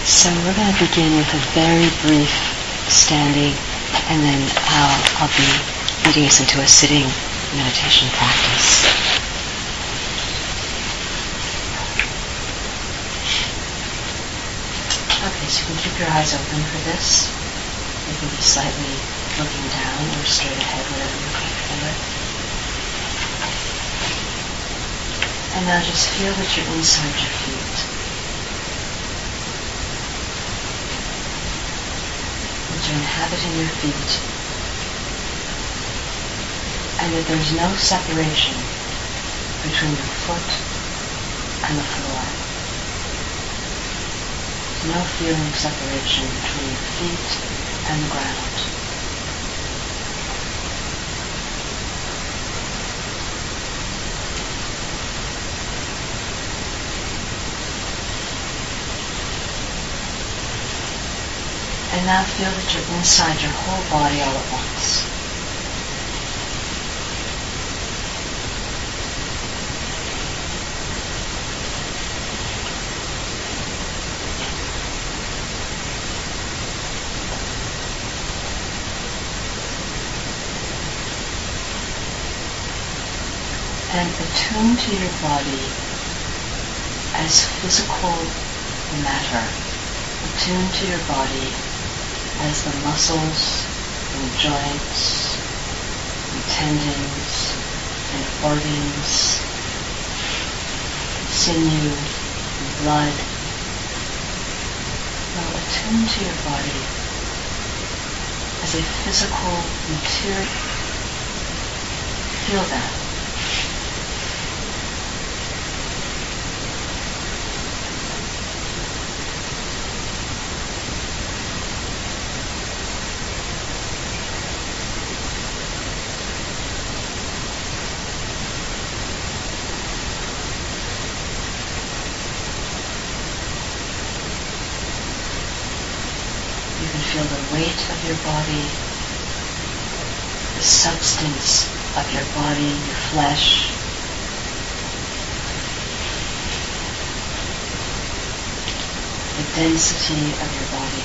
So we're going to begin with a very brief standing, and then I'll be leading us into a sitting meditation practice. Okay, so you can keep your eyes open for this. You can be slightly looking down or straight ahead, whatever you're comfortable with. And now just feel that you're inside your feet. That you're inhabiting your feet. And that there's no separation between your foot and the floor. There's no feeling of separation between your feet and the ground. And now feel that you're inside your whole body all at once. And attune to your body as physical matter. Attune to your body as the muscles and joints and tendons and organs, sinew and blood. Now attune to your body as a physical material. Feel that. Feel the weight of your body, the substance of your body, your flesh. The density of your body.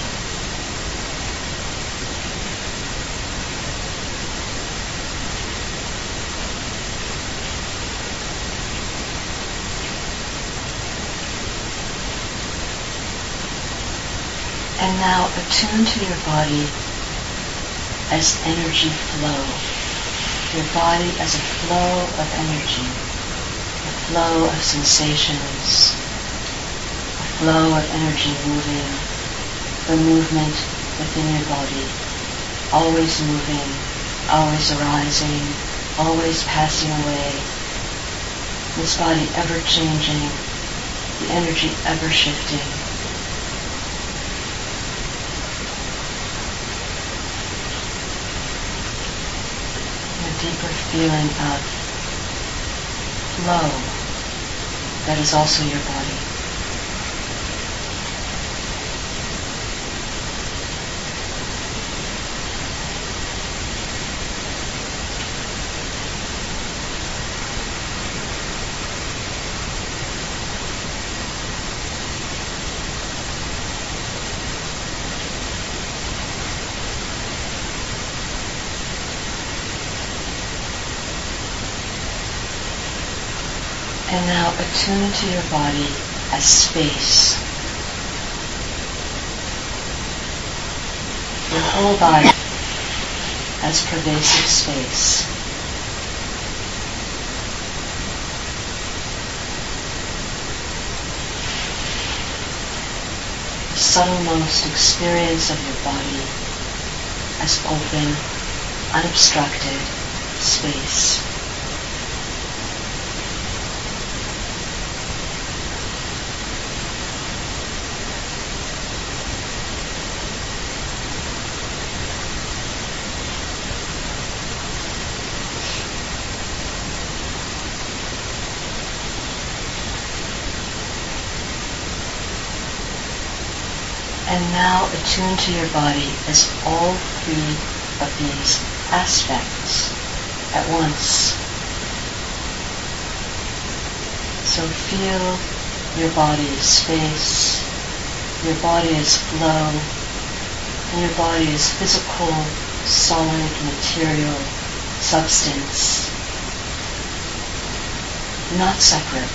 And now attune to your body as energy flow. Your body as a flow of energy, a flow of sensations, a flow of energy moving, the movement within your body, always moving, always arising, always passing away. This body ever changing, the energy ever shifting. Deeper feeling of flow that is also your body. And now attune to your body as space. Your whole body as pervasive space. The subtlemost experience of your body as open, unobstructed space. And now attune to your body as all three of these aspects at once. So feel your body as space, Your body is flow, and your body is physical, solid, material, substance, not separate.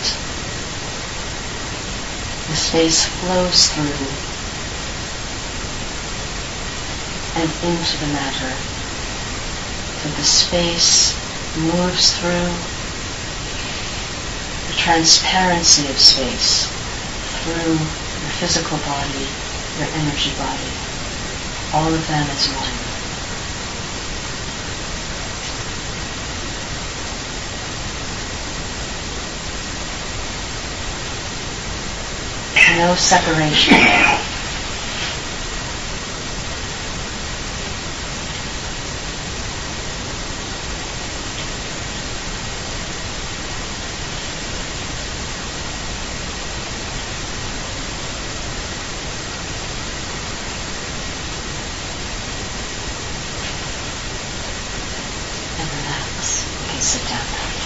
The space flows through and into the matter. That the space moves through the transparency of space through your physical body, your energy body. All of them as one. No separation. And relax. You can sit down now.